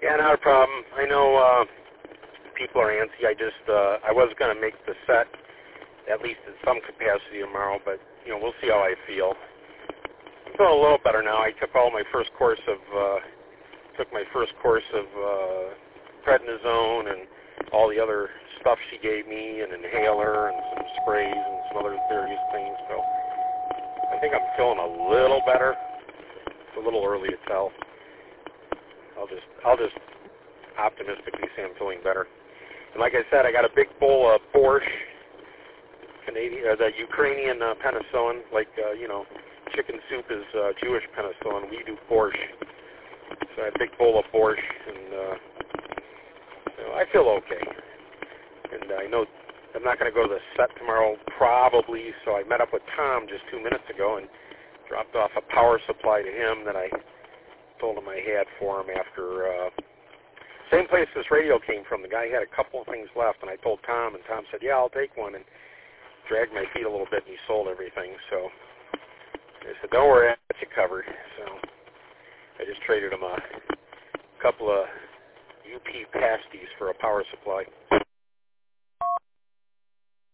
Yeah, not a problem. I know people are antsy. I was going to make the set at least in some capacity tomorrow, but we'll see how I feel. I'm feeling a little better now. I took my first course of prednisone and all the other stuff she gave me, an inhaler and some sprays and some other various things. So I think I'm feeling a little better. It's a little early to tell. I'll just optimistically say I'm feeling better. And like I said, I got a big bowl of borscht, the Ukrainian penicillin. Like chicken soup is Jewish penicillin. We do borscht. So I had a big bowl of borscht, and I feel okay. And I know I'm not going to go to the set tomorrow probably, so I met up with Tom just 2 minutes ago and dropped off a power supply to him that I told him I had for him after, same place this radio came from. The guy had a couple of things left, and I told Tom, and Tom said, yeah, I'll take one, and dragged my feet a little bit, and he sold everything. So I said, don't worry, I got you covered. So I just traded him a couple of UP pasties for a power supply.